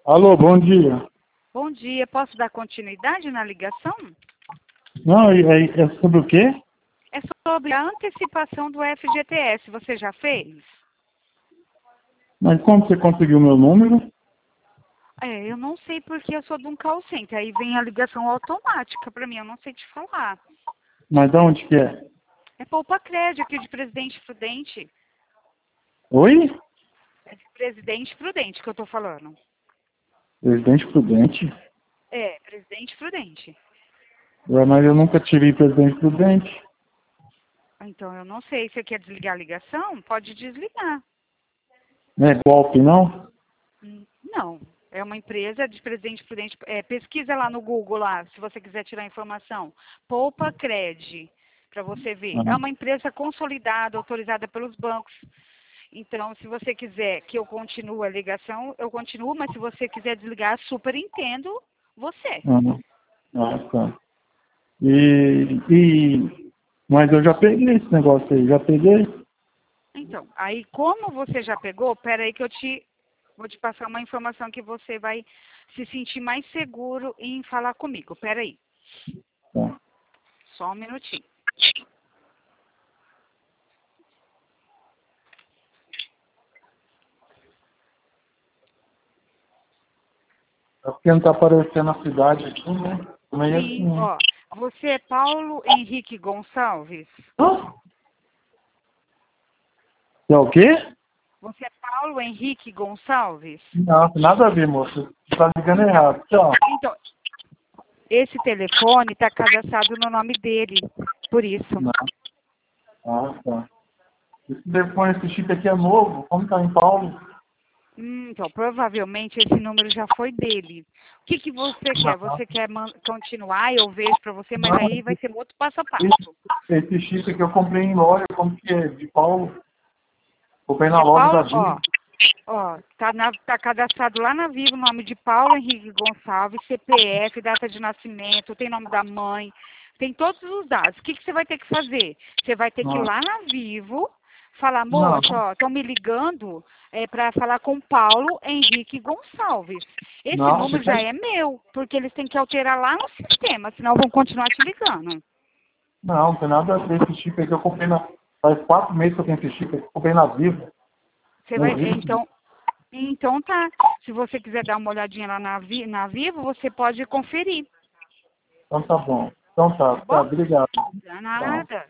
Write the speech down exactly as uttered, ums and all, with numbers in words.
Alô, bom dia. Bom dia, posso dar continuidade na ligação? Não, é, é é sobre o quê? É sobre a antecipação do F G T S, você já fez? Mas como você conseguiu meu número? É, eu não sei porque eu sou de um call center, aí vem a ligação automática para mim, eu não sei te falar. Mas de onde que é? É Poupa Crédito aqui de Presidente Prudente. Oi? É de Presidente Prudente que eu tô falando. Presidente Prudente? É, Presidente Prudente. Ué, mas eu nunca tirei Presidente Prudente. Então, eu não sei, você quer desligar a ligação? Pode desligar. Não é golpe, não? Hum, Não, é uma empresa de Presidente Prudente. É, pesquisa lá no Google, lá, se você quiser tirar informação. Poupa Cred, para você ver. É Ah, uma empresa consolidada, autorizada pelos bancos. Então, se você quiser que eu continue a ligação, eu continuo, mas se você quiser desligar, super entendo você. ah, ah, tá. E, e... Mas eu já peguei esse negócio aí, já peguei. Então, aí como você já pegou, peraí que eu te vou te passar uma informação que você vai se sentir mais seguro em falar comigo. Peraí, Tá. só um minutinho. É porque não tá aparecendo a cidade aqui, né? Meio assim, Sim, né? ó, você é Paulo Henrique Gonçalves? Hã? É o quê? Você é Paulo Henrique Gonçalves? Não, nada a ver, moço. Você tá ligando Então, errado. Tchau. então, esse telefone está cadastrado no nome dele, por isso. Não. Ah, tá. Esse telefone, esse chip aqui é novo. Como tá em Paulo? Hum, então, provavelmente esse número já foi dele. O que, que você quer? Não. Você quer man- continuar? Eu vejo para você, mas Não. aí vai ser outro passo a passo. Esse, esse chip aqui eu comprei em loja, como que é? De Paulo. Comprei na É loja da Paulo, Vivo. ó, ó, tá, na- tá cadastrado lá na Vivo o nome de Paulo Henrique Gonçalves, C P F, data de nascimento, tem nome da mãe, tem todos os dados. O que, que você vai ter que fazer? Você vai ter que ir Não. lá na Vivo, falar, Não. moço, ó, estão me ligando é, para falar com Paulo Henrique Gonçalves. Esse Não, você número já quer... é meu, porque eles têm que alterar lá no sistema, senão vão continuar te ligando. Não, não tem nada a ver. Esse chip aqui eu comprei na... Faz quatro meses que eu tenho esse chip aqui. Eu comprei na Vivo. Você Não vai, existe. então, então tá. Se você quiser dar uma olhadinha lá na, Vi- na Vivo, você pode conferir, Então tá bom. Então tá. tá Tá, bom? obrigado. Não é Tchau. nada.